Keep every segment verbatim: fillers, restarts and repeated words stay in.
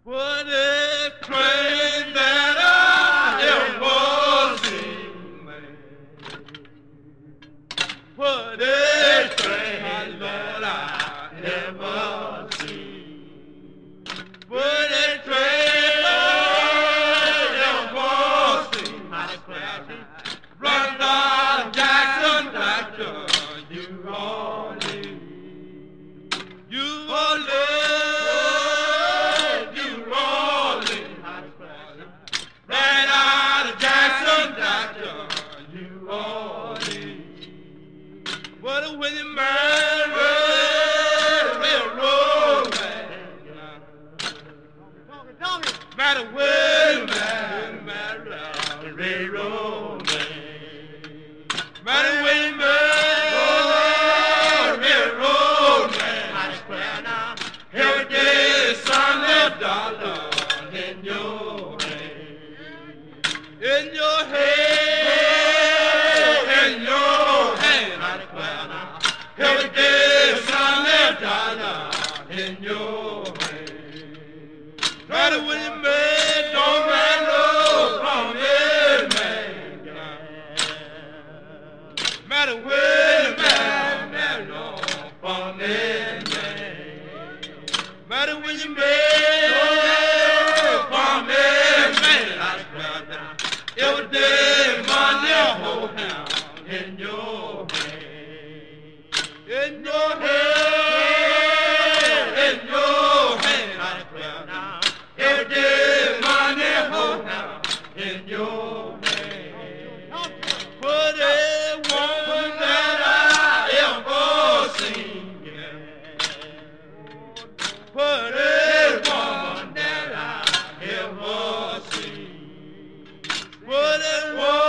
What a train that I ever seen, man. What a train that I ever seen. What a train I ever seen. Run down Jackson back to New Orleans. New Orleans. What a winning man, railroad man. Matter winning man, man, railroad man. Matter winning man, railroad man. Every day, Sunday, dollar in your hand, in your hand. Every day, Sunday, dollar in your hand. Try to win it, man, don't man low from it, man. Matter win, man, man, no from it, man. Matter when you man, from it, man. Every day, Monday, hold down in your hand. In your hand, in your hand, I declare now. Every day, money, hold now, in your hand. Put a woman that I ever seen, yeah. Put a woman that I ever seen. Put a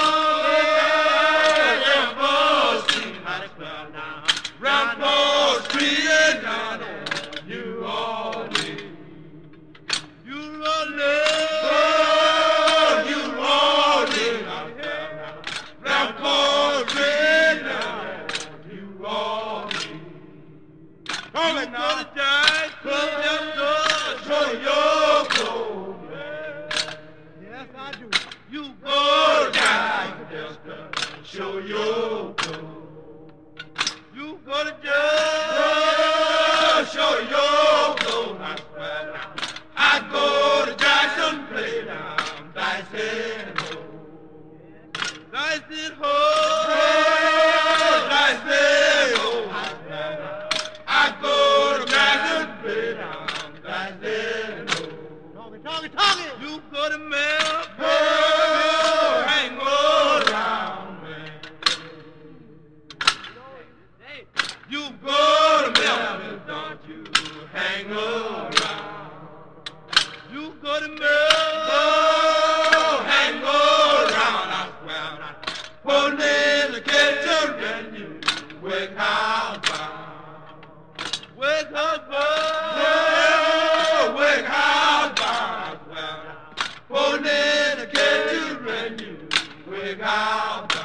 woman ever seen, I declare now. Round Broad Street and down on New Orleans. New Orleans, oh, New Orleans. Round Broad Street and down on New Orleans. Come and go to Giant Club, just go show your clothes. Yes, I do. You go to Giant, just go show your clothes. You go to jail, show your clothes, I swear now. I go to Jackson, play down, dice and hole. Dice and hole, dice and hole, I swear now. I go to Jackson, play down, dice and hole. Talking, talking, talking. You go to Melbourne, hang around, man. You go to Memphis, don't you hang around. You go to Memphis, hang around, I swear now. Police catch you when you wake house bound. Wake house bound, wake house bound, I swear now. Police catch you when you wake house bound.